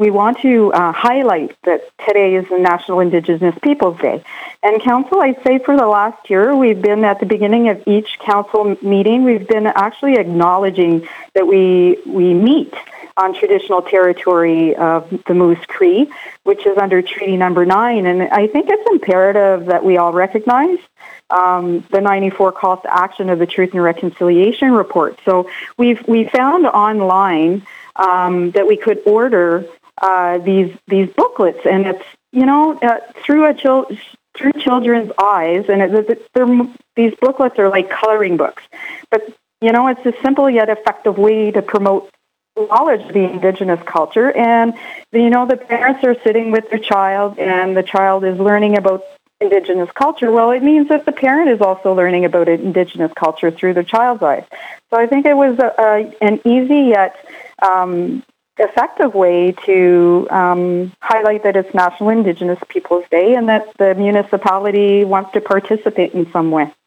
we want to highlight that today is the National Indigenous Peoples Day. And Council, I'd say for the last year, we've been at the beginning of each Council meeting, we've been actually acknowledging that we meet on traditional territory of the Moose Cree, which is under Treaty Number 9. And I think it's imperative that we all recognize the 94 calls to action of the Truth and Reconciliation Report. So we found online that we could order these booklets, and it's through children's eyes, and these booklets are like coloring books, but it's a simple yet effective way to promote knowledge of the Indigenous culture. And the parents are sitting with their child, and the child is learning about Indigenous culture. Well, it means that the parent is also learning about Indigenous culture through the child's eyes. So I think it was an easy yet effective way to highlight that it's National Indigenous Peoples Day and that the municipality wants to participate in some way.